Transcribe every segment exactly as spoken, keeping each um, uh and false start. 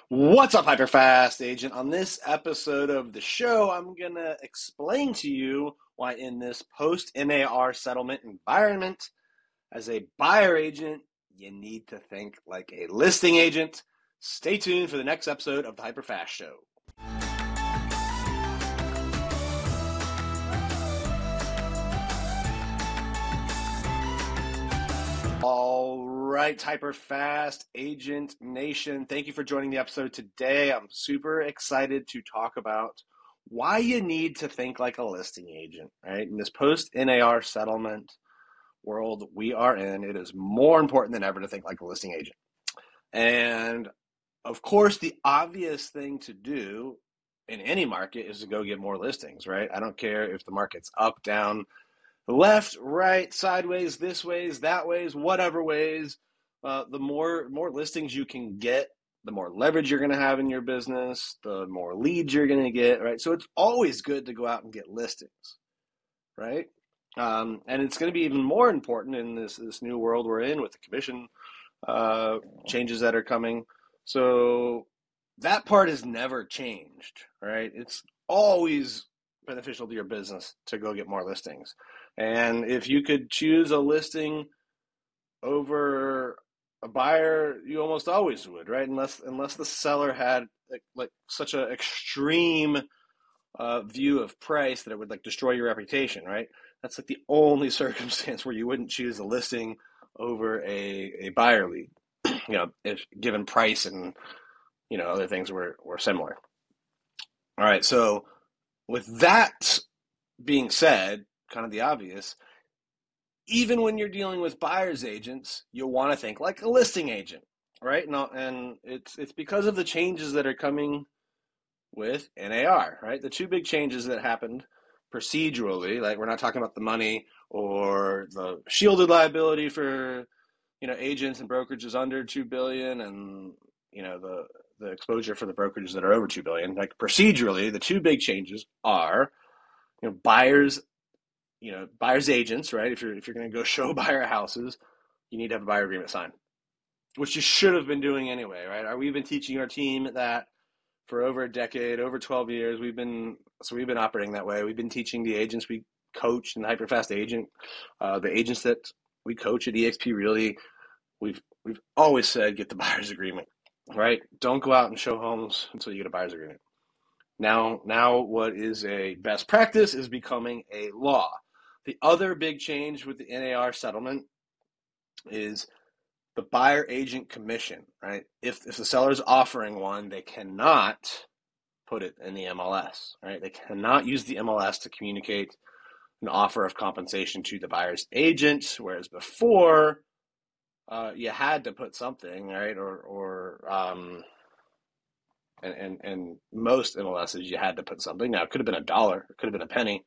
What's up, Hyperfast Agent? On this episode of the show, I'm going to explain to you why in this post-N A R settlement environment, as a buyer agent, you need to think like a listing agent. Stay tuned for the next episode of the Hyperfast Show. All right, Hyperfast Agent Nation, thank you for joining the episode today. I'm super excited to talk about why you need to think like a listing agent, right? In this post-N A R settlement world we are in, it is more important than ever to think like a listing agent. And of course, the obvious thing to do in any market is to go get more listings, right? I don't care if the market's up, down, left, right, sideways, this ways, that ways, whatever ways. Uh, the more more listings you can get, the more leverage you're going to have in your business, the more leads you're going to get, right? So it's always good to go out and get listings, right? Um, and it's going to be even more important in this this new world we're in with the commission uh, changes that are coming. So that part has never changed, right? It's always beneficial to your business to go get more listings. And if you could choose a listing over a buyer, you almost always would, right? Unless unless the seller had like, like such an extreme uh, view of price that it would like destroy your reputation, right? That's like the only circumstance where you wouldn't choose a listing over a, a buyer lead, you know, if given price and, you know, other things were, were similar. All right, so with that being said, kind of the obvious, even when you're dealing with buyer's agents, you'll want to think like a listing agent, right? And, and it's it's because of the changes that are coming with N A R, right? The two big changes that happened procedurally, like we're not talking about the money or the shielded liability for, you know, agents and brokerages under two billion dollars and, you know, the the exposure for the brokerages that are over two billion dollars. Like procedurally, the two big changes are, you know, buyers, you know, buyers agents, right? If you're if you're going to go show buyer houses, you need to have a buyer agreement signed, which you should have been doing anyway, right? We've been teaching our team that for over a decade, over twelve years. We've been so we've been operating that way. We've been teaching the agents we coach in the Hyperfast Agent, uh, the agents that we coach at eXp Realty. We've we've always said get the buyer's agreement, right? Don't go out and show homes until you get a buyer's agreement. Now, now what is a best practice is becoming a law. The other big change with the N A R settlement is the buyer agent commission, right? If if the seller's offering one, they cannot put it in the M L S, right? They cannot use the M L S to communicate an offer of compensation to the buyer's agent, whereas before uh, you had to put something, right? Or or um, and, and and most M L Ss you had to put something. Now it could have been a dollar, it could have been a penny,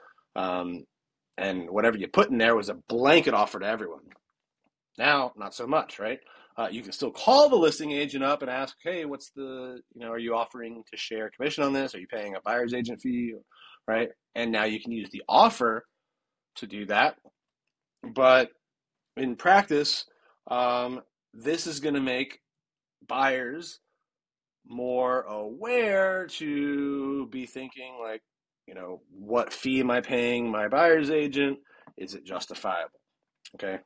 um, and whatever you put in there was a blanket offer to everyone. Now, not so much, right? Uh, you can still call the listing agent up and ask, hey, what's the, you know, are you offering to share commission on this? Are you paying a buyer's agent fee, right? And now you can use the offer to do that. But in practice, um, this is going to make buyers more aware to be thinking like, you know, what fee am I paying my buyer's agent? Is it justifiable? Okay.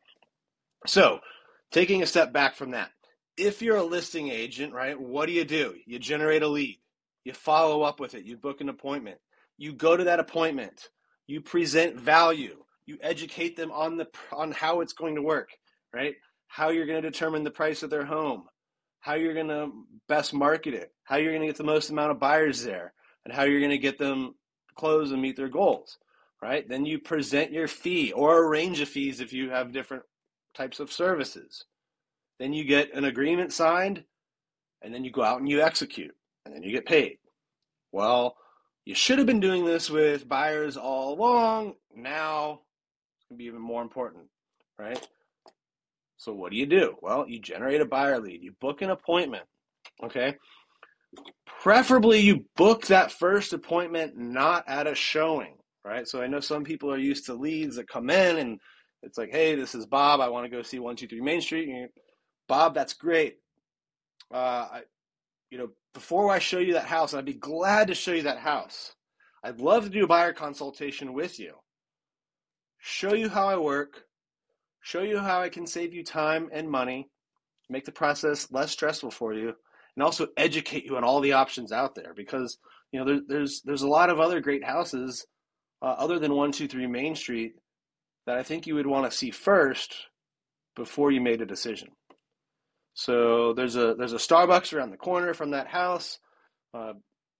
So taking a step back from that, if you're a listing agent, right, what do you do? You generate a lead. You follow up with it. You book an appointment. You go to that appointment. You present value. You educate them on the on how it's going to work, right? How you're going to determine the price of their home, how you're going to best market it, how you're going to get the most amount of buyers there, and how you're going to get them close and meet their goals, right? Then you present your fee or a range of fees if you have different types of services. Then you get an agreement signed, and then you go out and you execute, and then you get paid. Well, you should have been doing this with buyers all along. Now it's going to be even more important, right? So what do you do? Well, you generate a buyer lead. You book an appointment, okay? Preferably you book that first appointment not at a showing, right? So I know some people are used to leads that come in and it's like, hey, this is Bob. I want to go see one two three Main Street. And Bob, that's great. Uh, I, you know, before I show you that house, and I'd be glad to show you that house, I'd love to do a buyer consultation with you, show you how I work, show you how I can save you time and money, make the process less stressful for you, and also educate you on all the options out there. Because you know there, there's there's a lot of other great houses uh, other than one two three Main Street that I think you would want to see first before you made a decision. So there's a there's a Starbucks around the corner from that house. Uh,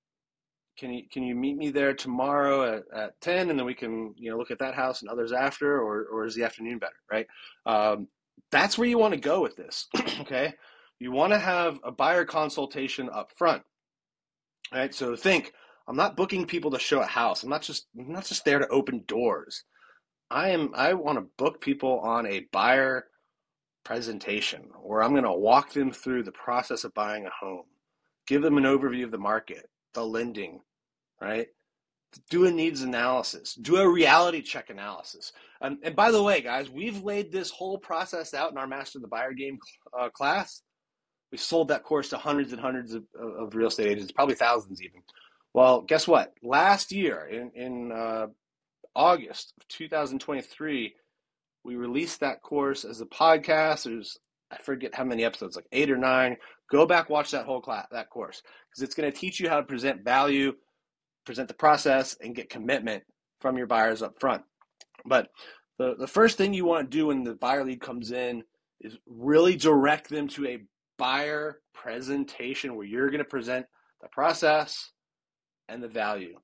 can you can you meet me there tomorrow at, at ten, and then we can you know look at that house and others after, or or is the afternoon better, right? Um, that's where you want to go with this. Okay, you want to have a buyer consultation up front, right? So think, I'm not booking people to show a house. I'm not just I'm not just there to open doors. I am I want to book people on a buyer presentation where I'm going to walk them through the process of buying a home, give them an overview of the market, the lending, right? Do a needs analysis, do a reality check analysis. Um, and by the way, guys, we've laid this whole process out in our Master the Buyer Game uh, class. We sold that course to hundreds and hundreds of, of real estate agents, probably thousands even. Well, guess what? Last year in, in uh, August of two thousand twenty-three, we released that course as a podcast. There's, I forget how many episodes, like eight or nine. Go back, watch that whole class, that course, because it's going to teach you how to present value, present the process, and get commitment from your buyers up front. But the, the first thing you want to do when the buyer lead comes in is really direct them to a buyer presentation where you're going to present the process and the value.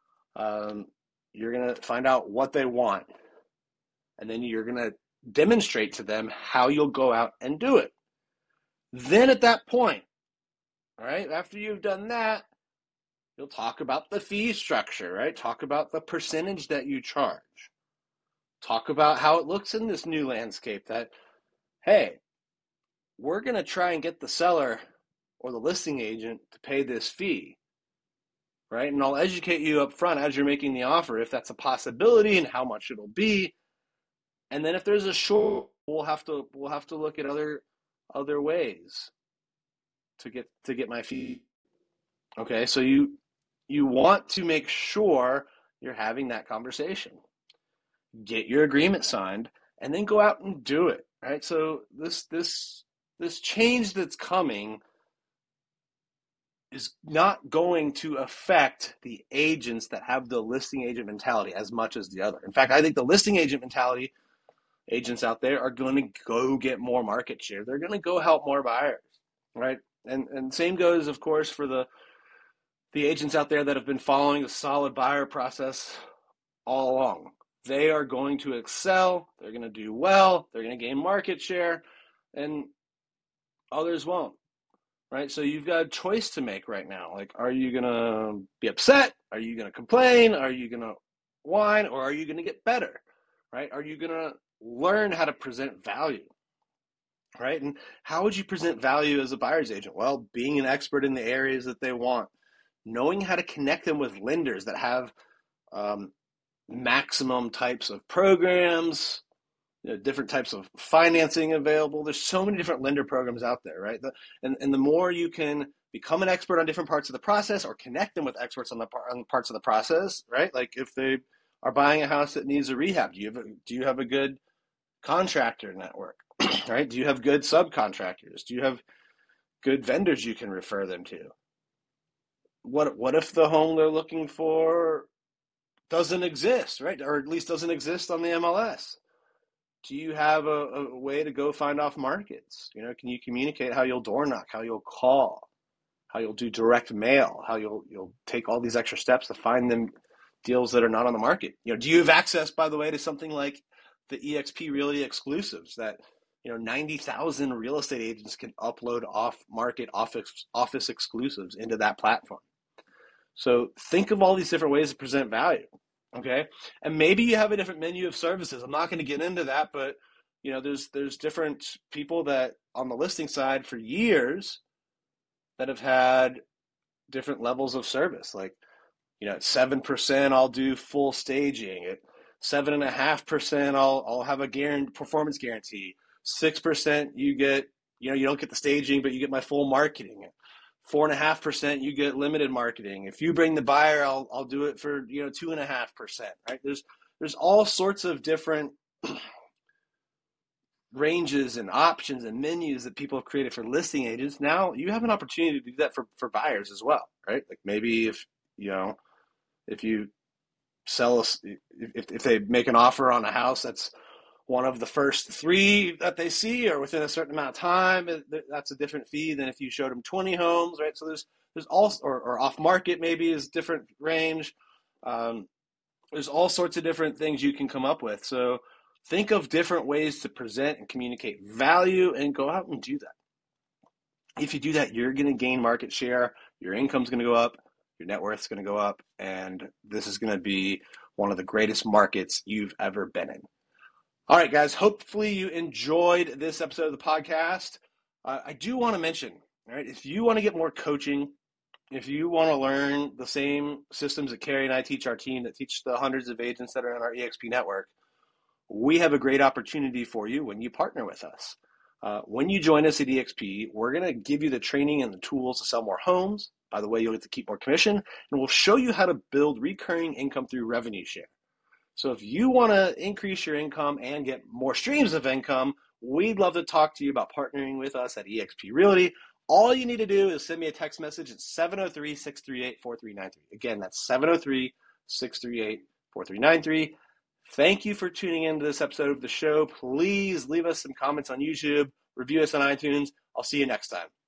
Um, you're going to find out what they want, and then you're going to demonstrate to them how you'll go out and do it. Then at that point, all right, after you've done that, you'll talk about the fee structure, right? Talk about the percentage that you charge. Talk about how it looks in this new landscape that, hey, we're going to try and get the seller or the listing agent to pay this fee, right? And I'll educate you up front as you're making the offer if that's a possibility and how much it'll be. And then if there's a short, we'll have to we'll have to look at other other ways to get to get my fee. Okay, so you you want to make sure you're having that conversation. Get your agreement signed and then go out and do it, right? So this this this change that's coming is not going to affect the agents that have the listing agent mentality as much as the other. In fact, I think the listing agent mentality agents out there are going to go get more market share. They're going to go help more buyers, right? And and same goes, of course, for the the agents out there that have been following a solid buyer process all along. They are going to excel. They're going to do well. They're going to gain market share, and others won't, right? So you've got a choice to make right now. Like, are you going to be upset? Are you going to complain? Are you going to whine? Or are you going to get better, right? Are you going to learn how to present value, right? And how would you present value as a buyer's agent? Well, being an expert in the areas that they want, knowing how to connect them with lenders that have um, maximum types of programs, you know, different types of financing available. There's so many different lender programs out there, right? The, and, and the more you can become an expert on different parts of the process or connect them with experts on the on parts of the process, right? Like if they are buying a house that needs a rehab, do you have a, do you have a good contractor network, right? Do you have good subcontractors? Do you have good vendors you can refer them to? What what if the home they're looking for doesn't exist, right? Or at least doesn't exist on the M L S? Do you have a, a way to go find off markets? You know, can you communicate how you'll door knock, how you'll call, how you'll do direct mail, how you'll you'll take all these extra steps to find them deals that are not on the market? You know, do you have access, by the way, to something like the E X P Realty exclusives that, you know, ninety thousand real estate agents can upload off-market office office exclusives into that platform? So think of all these different ways to present value, okay? And maybe you have a different menu of services. I'm not going to get into that, but you know, there's there's different people that on the listing side for years that have had different levels of service. Like, you know, at seven percent I'll do full staging. At seven and a half percent I'll I'll have a guarantee performance guarantee. Six percent you get, you know, you don't get the staging, but you get my full marketing. four and a half percent, you get limited marketing. If you bring the buyer, I'll I'll do it for, you know, two and a half percent, right? There's there's all sorts of different ranges and options and menus that people have created for listing agents. Now you have an opportunity to do that for, for buyers as well, right? Like maybe if, you know, if you sell, a, if, if they make an offer on a house that's one of the first three that they see or within a certain amount of time, that's a different fee than if you showed them twenty homes, right? So there's, there's all, or, or off market maybe is different range. Um, there's all sorts of different things you can come up with. So think of different ways to present and communicate value and go out and do that. If you do that, you're going to gain market share, your income's going to go up, your net worth's going to go up, and this is going to be one of the greatest markets you've ever been in. All right, guys, hopefully you enjoyed this episode of the podcast. Uh, I do want to mention, all right, if you want to get more coaching, if you want to learn the same systems that Carrie and I teach our team, that teach the hundreds of agents that are in our E X P network, we have a great opportunity for you when you partner with us. Uh, when you join us at E X P, we're going to give you the training and the tools to sell more homes. By the way, you'll get to keep more commission, and we'll show you how to build recurring income through revenue share. So if you want to increase your income and get more streams of income, we'd love to talk to you about partnering with us at E X P Realty. All you need to do is send me a text message at seven oh three, six three eight, four three nine three. Again, that's seven oh three, six three eight, four three nine three. Thank you for tuning into this episode of the show. Please leave us some comments on YouTube, review us on iTunes. I'll see you next time.